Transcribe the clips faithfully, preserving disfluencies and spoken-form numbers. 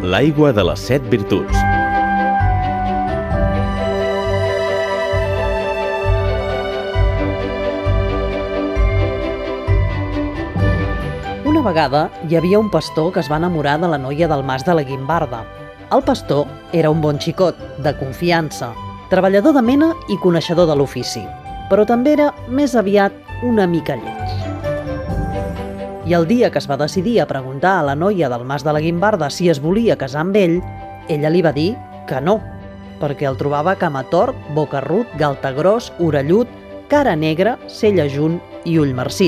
L'aigua de les set virtuts. Una vegada hi havia un pastor que es va enamorar de la noia del mas de la Guimbarda. El pastor era un bon xicot, de confiança, treballador de mena i coneixedor de l'ofici, però també era més aviat una mica lleig. I el dia que es va decidir a preguntar a la noia del mas de la Guimbarda si es volia casar amb ell, ella li va dir que no, perquè el trobava camatort, bocarrut, galtegros, orellut, cara negra, cell ajunt i ull marcit.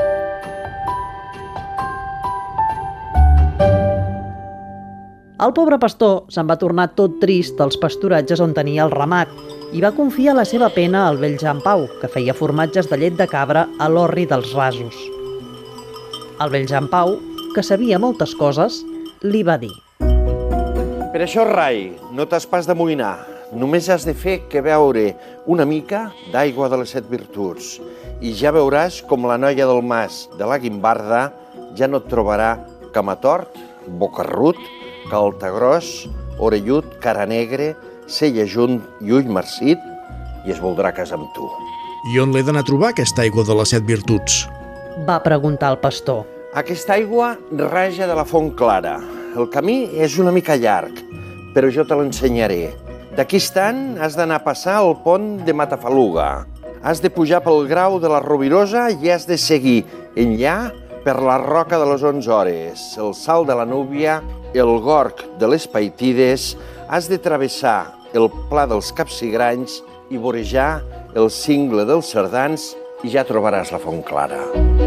El pobre pastor se'n va tornar tot trist als pasturatges on tenia el ramat i va confiar la seva pena al vell Jean Pau, que feia formatges de llet de cabra a l'orri dels rasos. El vell Jean Pau, que sabia moltes coses, li va dir: Per això, rai, no t'has pas d'amoïnar. Només has de fer que beure una mica d'aigua de les set virtuts i ja veuràs com la noia del mas de la Guimbarda ja no et trobarà camatort, bocarrut, galtegros, orellut, cara negre, cell ajunt i ull marcit i es voldrà casar amb tu. I on l'he d'anar a trobar, aquesta aigua de les set virtuts? Va preguntar el pastor. Aquesta aigua raja de la Font Clara. El camí és una mica llarg, però jo te l'ensenyaré. D'aquí estant has d'anar a passar al pont de Matafaluga. Has de pujar pel grau de la Rovirosa i has de seguir enllà per la Roca de les Onze Hores, el Salt de la Núvia, el Gorg de les Paitides, has de travessar el Pla dels Capsigranys i vorejar el Cingle dels Cerdans i ja trobaràs la Font Clara.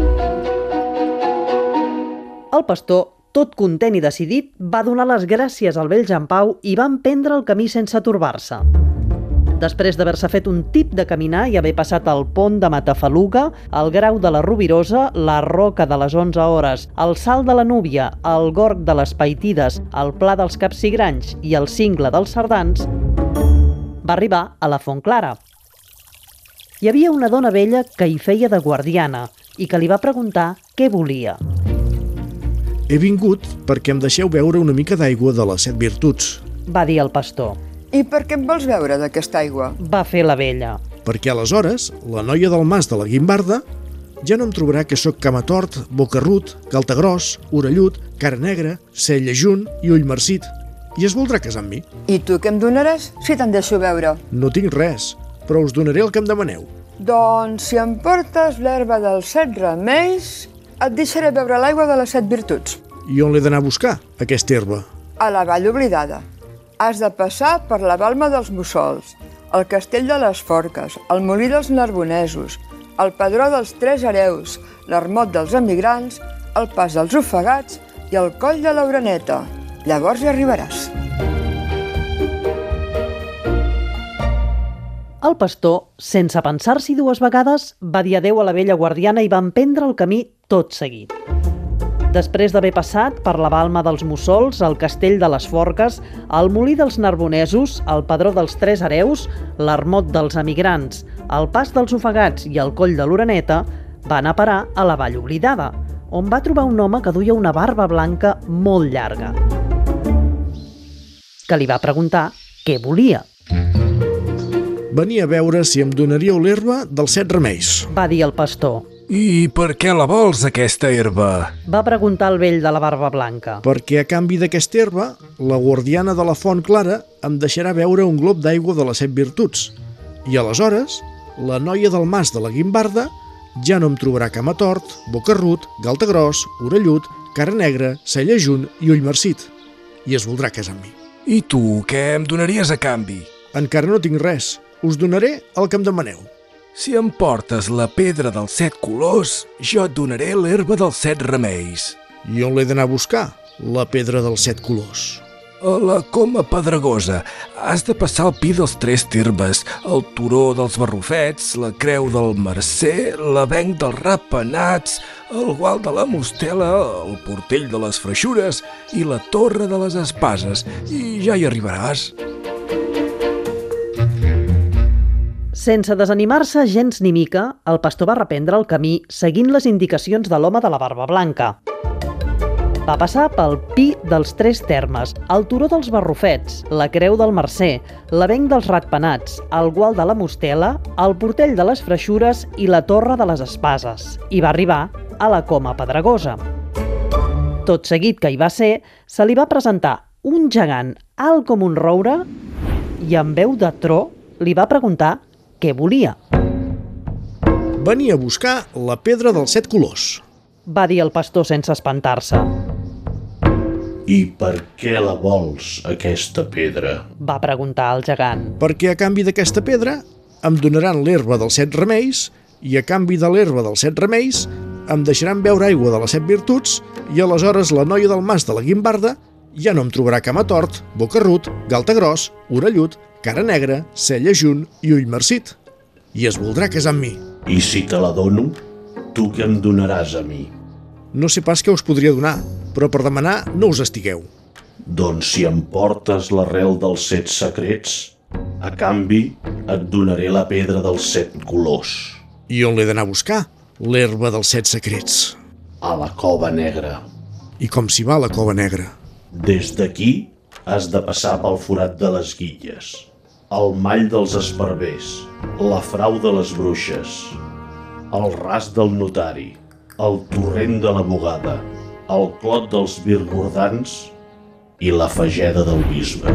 El pastor, tot content i decidit, va donar les gràcies al vell Jean Pau i va emprendre el camí sense torbar-se. Després d'haver-se fet un tip de caminar i haver passat el pont de Matafaluga, el grau de la Rovirosa, la Roca de les Onze Hores, el Salt de la Núvia, el Gorg de les Paitides, el Pla dels Capsigranys i el Cingle dels Cerdans, va arribar a la Font Clara. Hi havia una dona vella que hi feia de guardiana i que li va preguntar què volia. He vingut perquè em deixeu beure una mica d'aigua de les set virtuts, va dir el pastor. I per què en vols beure d'aquesta aigua? Va fer la vella. Perquè aleshores la noia del mas de la Guimbarda ja no em trobarà que sóc camatort, bocarrut, galtegros, orellut, cara negra, cell ajunt i ull marcit, i es voldrà casar amb mi. I tu què em donaràs si te'n deixo beure? No tinc res, però us donaré el que em demaneu. Doncs si em portes l'herba dels set remeis, et deixaré beure l'aigua de les set virtuts. I on l'he d'anar a buscar, aquesta herba? A la Vall Oblidada. Has de passar per la Balma dels Mussols, el Castell de les Forques, el Molí dels Narbonesos, el Pedró dels Tres Hereus, l'Ermot dels Emigrants, el Pas dels Ofegats i el Coll de l'Oreneta. Llavors hi arribaràs. El pastor, sense pensar-s'hi dues vegades, va dir adéu a la vella guardiana i va emprendre el camí tot seguit. Després d'haver passat per la Balma dels Mussols, el Castell de les Forques, el Molí dels Narbonesos, el Pedró dels Tres Hereus, l'Ermot dels Emigrants, el Pas dels Ofegats i el Coll de l'Oreneta, va anar a parar a la Vall Oblidada, on va trobar un home que duia una barba blanca molt llarga, que li va preguntar què volia. Venia a veure si em donaríeu l'herba dels set remeis, va dir el pastor. I per què la vols, aquesta herba? Va preguntar el vell de la barba blanca. perquè a canvi d'aquesta herba, la guardiana de la Font Clara em deixarà beure un glob d'aigua de les set virtuts. I aleshores, la noia del mas de la Guimbarda ja no em trobarà camatort, bocarrut, galtegros, orellut, cara negra, cell ajunt i ull marcit. I es voldrà casar amb mi. I tu, què em donaries a canvi? Encara no tinc res. Us donaré el que em demaneu. Si em portes la pedra dels set colors, jo et donaré l'herba dels set remeis. I on l'he d'anar a buscar, la pedra dels set colors? A la Coma Pedregosa has de passar el pi dels tres termes, el turó dels Barrufets, la creu del Mercer, l'avenc dels Rapenats, el gual de la Mostela, el portell de les Freixures i la torre de les Espases, i ja hi arribaràs. Sense desanimar-se gens ni mica, el pastor va reprendre el camí seguint les indicacions de l'home de la barba blanca. Va passar pel Pi dels Tres Termes, el Turó dels Barrufets, la Creu del Mercer, l'Avenc dels Ratpenats, el Gual de la Mostela, el Portell de les Freixures i la Torre de les Espases, i va arribar a la Coma Pedregosa. Tot seguit que hi va ser, se li va presentar un gegant alt com un roure i amb veu de tro li va preguntar què volia. Venia a buscar la pedra dels set colors, va dir el pastor sense espantar-se. I per què la vols, aquesta pedra? Va preguntar el gegant. perquè a canvi d'aquesta pedra em donaran l'herba dels set remeis i a canvi de l'herba dels set remeis em deixaran beure aigua de les set virtuts i aleshores la noia del mas de la Guimbarda ja no em trobarà camatort, bocarrut, galta gros, orellut, cara negra, cella junt i ull marcit. I es voldrà casar amb mi. I si te la dono, tu què em donaràs a mi? No sé pas què us podria donar, però per demanar no us estigueu. Doncs si em portes l'arrel dels set secrets, a canvi et donaré la pedra dels set colors. I on l'he d'anar a buscar? L'herba dels set secrets. A la Cova Negra. I com s'hi va a la Cova Negra? Des d'aquí has de passar pel forat de les Guilles, el mall dels esparvers, la frau de les bruixes, el ras del notari, el torrent de la bugada, el clot dels virgordans i la fageda del bisbe.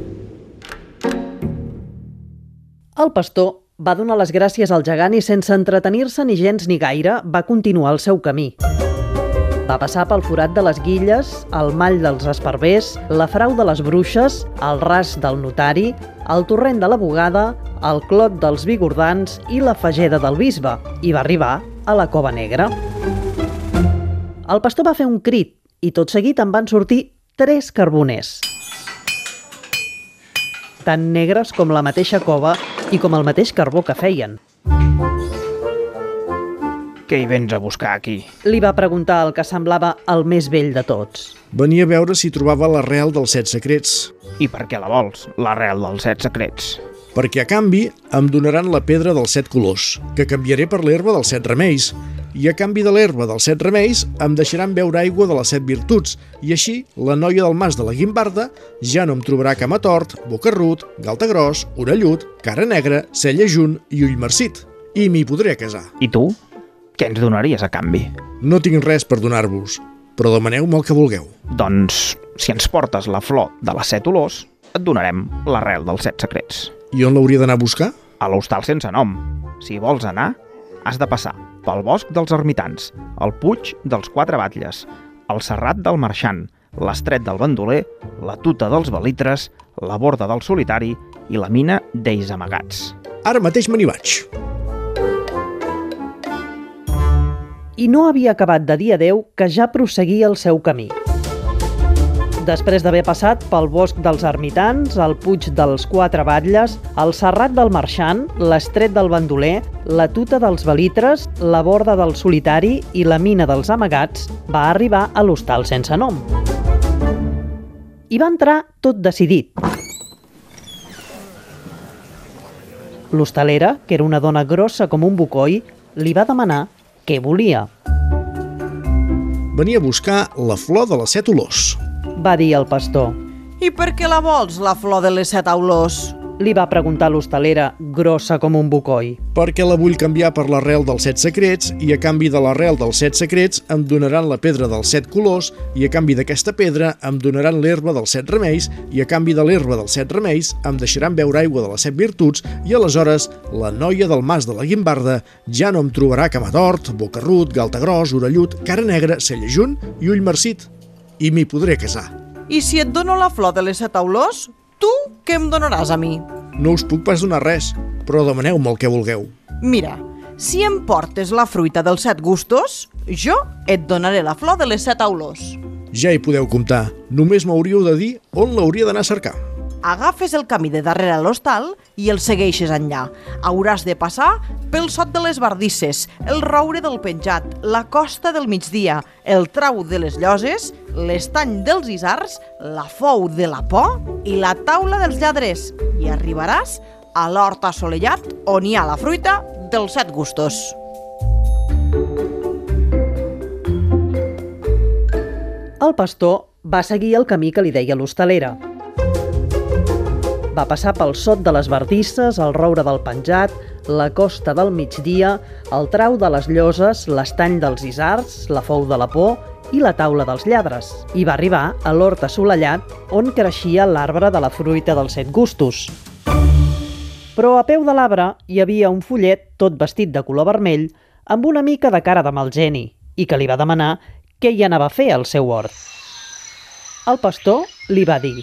El pastor va donar les gràcies al gegant i sense entretenir-se ni gens ni gaire va continuar el seu camí. Va passar pel forat de les Guilles, el mall dels esparvers, la frau de les bruixes, el ras del notari, el torrent de la bugada, el clot dels vigordans i la fageda del bisbe, i va arribar a la Cova Negra. El pastor va fer un crit i tot seguit en van sortir tres carboners, tan negres com la mateixa cova i com el mateix carbó que feien. Què hi vens a buscar aquí? Li va preguntar el que semblava el més vell de tots. Venia a veure si trobava l'arrel dels set secrets, I per què la vols, l'arrel dels set secrets? perquè a canvi em donaran la pedra dels set colors, que canviaré per l'herba dels set remeis, i a canvi de l'herba dels set remeis em deixaran beure aigua de les set virtuts, i així la noia del mas de la Guimbarda ja no em trobarà camatort, bocarrut, galta gros, orellut, cara negra, cella junt i ull marcit. I m'hi podré casar. I tu? Què ens donaries a canvi? No tinc res per donar-vos, però demaneu-me el que vulgueu. Doncs, si ens portes la flor de les set olors, et donarem l'arrel dels set secrets. I on l'hauria d'anar a buscar? A l'hostal sense nom. Si hi vols anar, has de passar pel bosc dels ermitans, el puig dels quatre batlles, el serrat del marxant, l'estret del bandoler, la tuta dels belitres, la borda del solitari i la mina d'ells amagats. Ara mateix me n'hi vaig. I no havia acabat de dir adéu que ja prosseguia el seu camí. Després d'haver passat pel bosc dels ermitans, el puig dels quatre batlles, el serrat del marxant, l'estret del bandoler, la tuta dels belitres, la borda del solitari i la mina dels amagats, va arribar a l'hostal sense nom. Hi va entrar tot decidit. L'hostalera, que era una dona grossa com un bocoi, li va demanar què volia. Venia a buscar la flor de les set olors. Va dir el pastor. I per què la vols, la flor de les set olors? Li va preguntar l'hostalera, grossa com un bocoi. Perquè la vull canviar per l'arrel dels set secrets i a canvi de l'arrel dels set secrets em donaran la pedra dels set colors i a canvi d'aquesta pedra em donaran l'herba dels set remeis i a canvi de l'herba dels set remeis em deixaran beure aigua de les set virtuts i aleshores la noia del mas de la Guimbarda ja no em trobarà camatort, bocarrut, galta gros, orellut, cara negra, cella junt i ull marcit. I m'hi podré casar. I si et dono la flor de les set olors, tu què em donaràs a mi? No us puc pas donar res, però demaneu-me el que vulgueu. Mira, si em portes la fruita dels set gustos, jo et donaré la flor de les set olors. Ja hi podeu comptar, només m'hauríeu de dir on l'hauria d'anar a cercar. Agafes el camí de darrere a l'hostal i el segueixes enllà. Hauràs de passar pel Sot de les Bardisses, el Roure del Penjat, la Costa del Migdia, el Trau de les Lloses, l'Estany dels Isars, la Fou de la Por i la Taula dels Lladres i arribaràs a l'hort assolellat on hi ha la fruita dels set gustos. El pastor va seguir el camí que li deia l'hostalera. Va passar pel sot de les bardisses, el roure del penjat, la costa del migdia, el trau de les lloses, l'estany dels isards, la fou de la por i la taula dels lladres. I va arribar a l'hort assolellat on creixia l'arbre de la fruita dels set gustos. Però a peu de l'arbre hi havia un follet tot vestit de color vermell amb una mica de cara de mal geni i que li va demanar què hi anava a fer al seu hort. El pastor li va dir: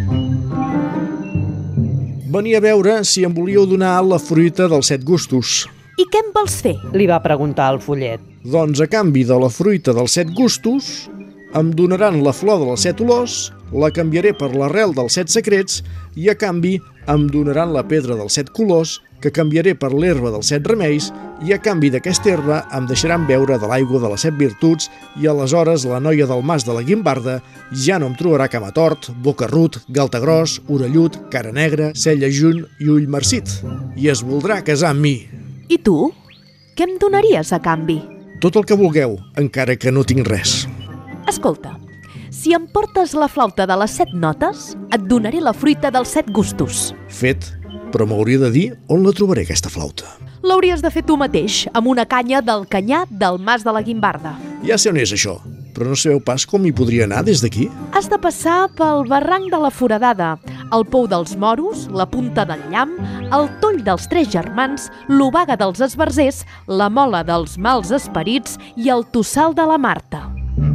Venia a veure si em volíeu donar la fruita dels set gustos. I què em vols fer? Li va preguntar el follet. Doncs a canvi de la fruita dels set gustos, em donaran la flor de les set olors, la canviaré per l'arrel dels set secrets i a canvi em donaran la pedra dels set colors, que canviaré per l'herba dels set remeis i a canvi d'aquesta herba em deixaran beure de l'aigua de les set virtuts i aleshores la noia del mas de la Guimbarda ja no em trobarà camatort, bocarrut, galta gros, orellut, cara negra, cella junt i ull marcit i es voldrà casar amb mi. I tu? Què em donaries a canvi? Tot el que vulgueu, encara que no tinc res. Escolta, si em portes la flauta de les set notes, et donaré la fruita dels set gustos. Fet, però m'hauria de dir on la trobaré, aquesta flauta. L'hauries de fer tu mateix, amb una canya del canyar del mas de la Guimbarda. Ja sé on és això, però no sabeu pas com hi podria anar des d'aquí? Has de passar pel barranc de la Foradada, el pou dels moros, la punta del llamp, el toll dels tres germans, l'obaga dels esbarzers, la mola dels mals esperits i el tossal de la Marta.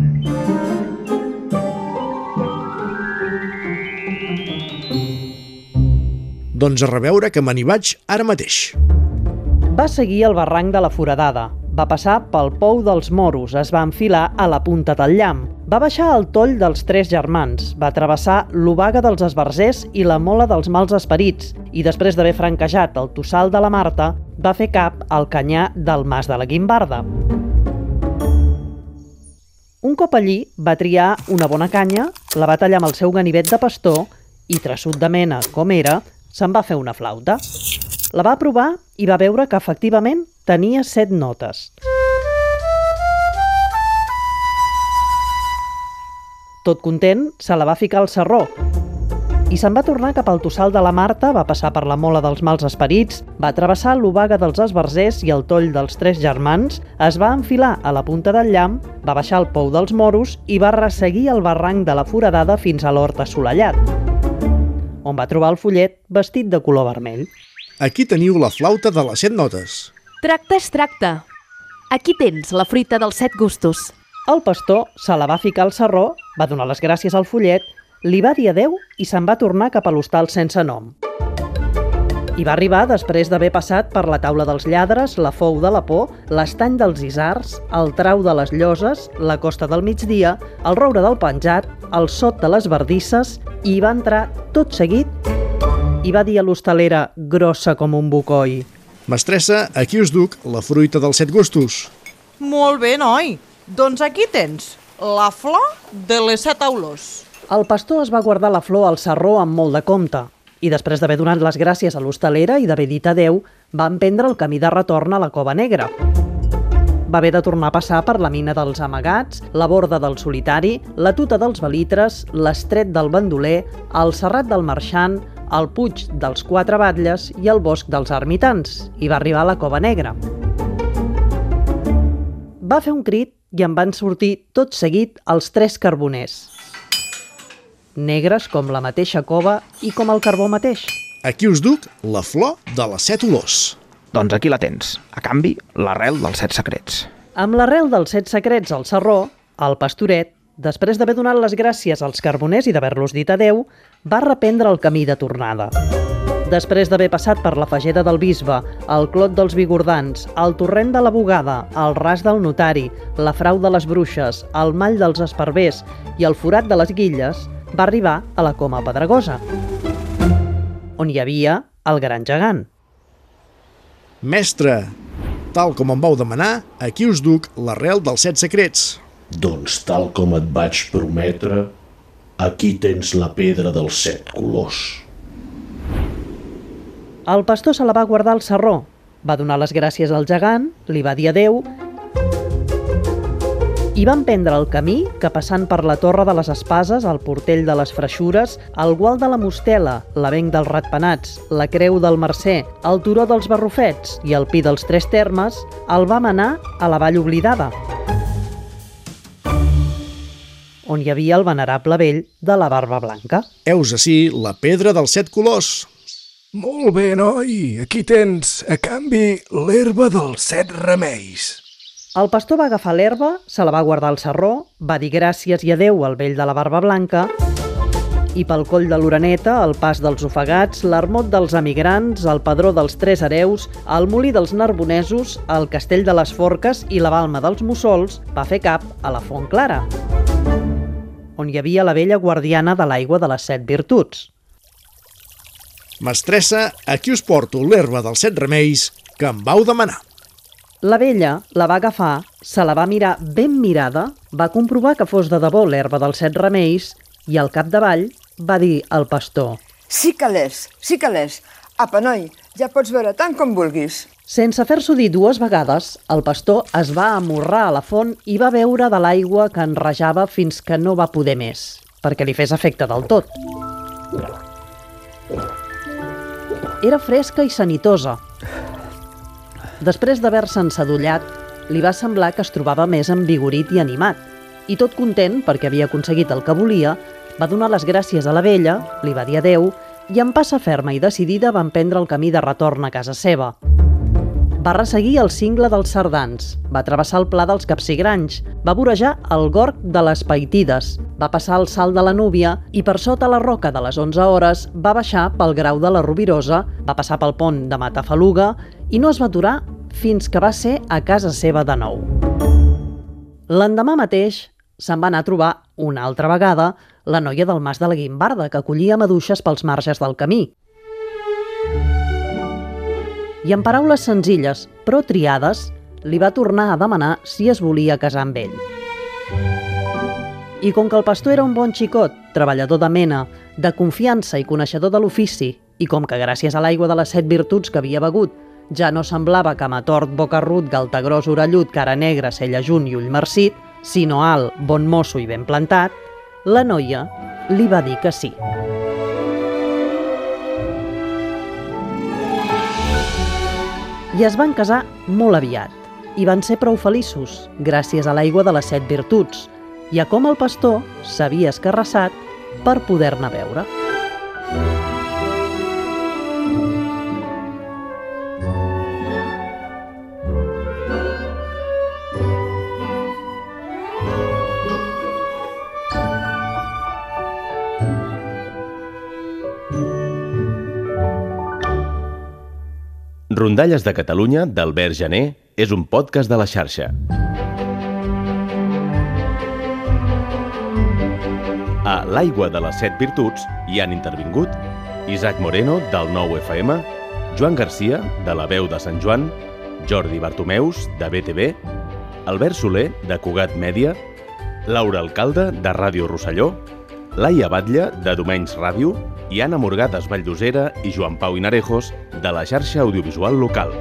Doncs a reveure que me n'hi vaig ara mateix. Va seguir el barranc de la Foradada, va passar pel pou dels moros, es va enfilar a la punta del llamp, va baixar al toll dels tres germans, va travessar l'obaga dels esbarzers i la mola dels mals esperits i després d'haver franquejat el tossal de la Marta, va fer cap al canyar del mas de la Guimbarda. Un cop allí va triar una bona canya, la va tallar amb el seu ganivet de pastor i, traçut de mena com era, se'n va fer una flauta. La va provar i va veure que efectivament tenia set notes. Tot content, se la va ficar al sarró i se'n va tornar cap al tossal de la Marta, va passar per la mola dels mals esperits, va travessar l'obaga dels esbarzers i el toll dels tres germans, es va enfilar a la punta del llamp, va baixar al pou dels moros i va resseguir el barranc de la Foradada fins a l'hort assolellat, on va trobar el follet vestit de color vermell. Aquí teniu la flauta de les set notes. Tracte és tracte. Aquí tens la fruita dels set gustos. El pastor se la va ficar al sarró, va donar les gràcies al follet, li va dir adeu i se'n va tornar cap a l'hostal sense nom. Hi va arribar després d'haver passat per la taula dels lladres, la fou de la por, l'estany dels isards, el trau de les lloses, la costa del migdia, el roure del penjat, el sot de les bardisses i hi va entrar tot seguit i va dir a l'hostalera, grossa com un bocoi: Mestressa, aquí us duc la fruita dels set gustos. Molt bé, noi. Doncs aquí tens la flor de les set olors. El pastor es va guardar la flor al sarró amb molt de compte i després d'haver donat les gràcies a l'hostalera i d'haver dit adeu, va emprendre el camí de retorn a la Cova Negra. Va haver de tornar a passar per la mina dels Amagats, la borda del Solitari, la tuta dels Belitres, l'estret del Bandoler, el serrat del Marxant, el puig dels Quatre Batlles i el bosc dels Ermitans, i va arribar a la Cova Negra. Va fer un crit i en van sortir tot seguit els tres carboners, negres com la mateixa cova i com el carbó mateix. Aquí us duc la flor de les set olors. Doncs aquí la tens, a canvi, l'arrel dels set secrets. Amb l'arrel dels set secrets al sarró, el pastoret, després d'haver donat les gràcies als carboners i d'haver-los dit adeu, va reprendre el camí de tornada. Després d'haver passat per la Fageda del Bisbe, el Clot dels Vigordans, el Torrent de la Bugada, el Ras del Notari, la Frau de les Bruixes, el Mall dels Esparvers i el Forat de les Guilles, va arribar a la Coma Pedregosa, on hi havia el Gran Gegant. Mestre, tal com em vau demanar, aquí us duc l'arrel dels set secrets. Doncs tal com et vaig prometre, aquí tens la pedra dels set colors. El pastor se la va guardar al sarró, va donar les gràcies al gegant, li va dir adeu i van prendre el camí que passant per la Torre de les Espases, el Portell de les Freixures, el Gual de la Mostela, l'Avenc dels Ratpenats, la Creu del Mercè, el Turó dels Barrufets i el Pi dels Tres Termes, el vam anar a la Vall Oblidada, on hi havia el venerable vell de la barba blanca. Heus ací la pedra dels set colors. Molt bé, noi. Aquí tens, a canvi, l'herba dels set remeis. El pastor va agafar l'herba, se la va guardar al sarró, va dir gràcies i adeu al vell de la barba blanca i pel coll de l'Oreneta, el pas dels ofegats, l'armot dels emigrants, el padró dels Tres Hereus, el molí dels Narbonesos, el castell de les Forques i la balma dels Mussols, va fer cap a la Font Clara, on hi havia la vella guardiana de l'aigua de les set virtuts. Mestressa, aquí us porto l'herba dels set remeis que em vau demanar. La vella la va agafar, se la va mirar ben mirada, va comprovar que fos de debò l'herba dels set remeis i al capdavall va dir al pastor: Sí que l'és, sí que l'és. Apa, noi, ja pots veure tant com vulguis. Sense fer-s'ho dir dues vegades, el pastor es va amorrar a la font i va beure de l'aigua que enrejava fins que no va poder més, perquè li fes efecte del tot. Era fresca i sanitosa. Després d'haver-se ensadollat, li va semblar que es trobava més envigorit i animat, i tot content perquè havia aconseguit el que volia, va donar les gràcies a la vella, li va dir adeu, i amb passa ferma i decidida va emprendre el camí de retorn a casa seva. Va resseguir el cingle dels Cerdans, va travessar el pla dels Capsigranys, va vorejar el gorg de les Paitides, va passar el salt de la Núvia i per sota la roca de les onze hores va baixar pel grau de la Rovirosa, va passar pel pont de Matafaluga i no es va aturar fins que va ser a casa seva de nou. L'endemà mateix se'n va anar a trobar una altra vegada la noia del Mas de la Guimbarda, que collia maduixes pels marges del camí. I en paraules senzilles, però triades, li va tornar a demanar si es volia casar amb ell. I com que el pastor era un bon xicot, treballador de mena, de confiança i coneixedor de l'ofici, i com que gràcies a l'aigua de les set virtuts que havia begut ja no semblava camatort, bocarrut, galtagròs, orellut, cara negra, cella junt i ull marcit, sinó alt, bon mosso i ben plantat, la noia li va dir que sí. I es van casar molt aviat, i van ser prou feliços, gràcies a l'aigua de les set virtuts, i a com el pastor s'havia escarrassat per poder-ne beure. Rondalles de Catalunya, d'Albert Janer, és un podcast de la xarxa. A l'Aigua de les set virtuts hi han intervingut Isaac Moreno, del nou F M, Joan Garcia, de la Veu de Sant Joan, Jordi Bartomeus, de B T V, Albert Soler, de Cugat Mèdia, Laura Alcalde, de Ràdio Rosselló, Laia Batlle, de Domenys Ràdio, i Anna Morgades Valldosera i Joan Pau Inarejos, de la xarxa audiovisual local.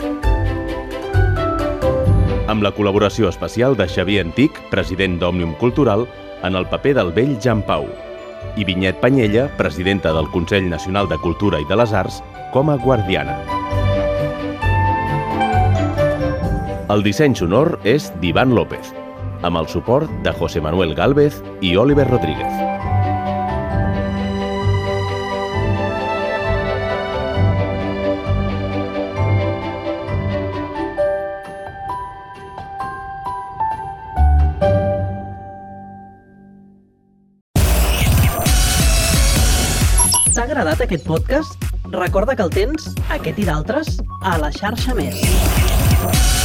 Amb la col·laboració especial de Xavier Antic, president d'Òmnium Cultural, en el paper del vell Jan Pau, i Vinyet Panyella, presidenta del Consell Nacional de Cultura i de les Arts, com a guardiana. El disseny sonor és d'Ivan López, amb el suport de José Manuel Gálvez i Oliver Rodríguez. T'ha agradat aquest podcast? Recorda que el tens, aquest i d'altres, a la xarxa Més.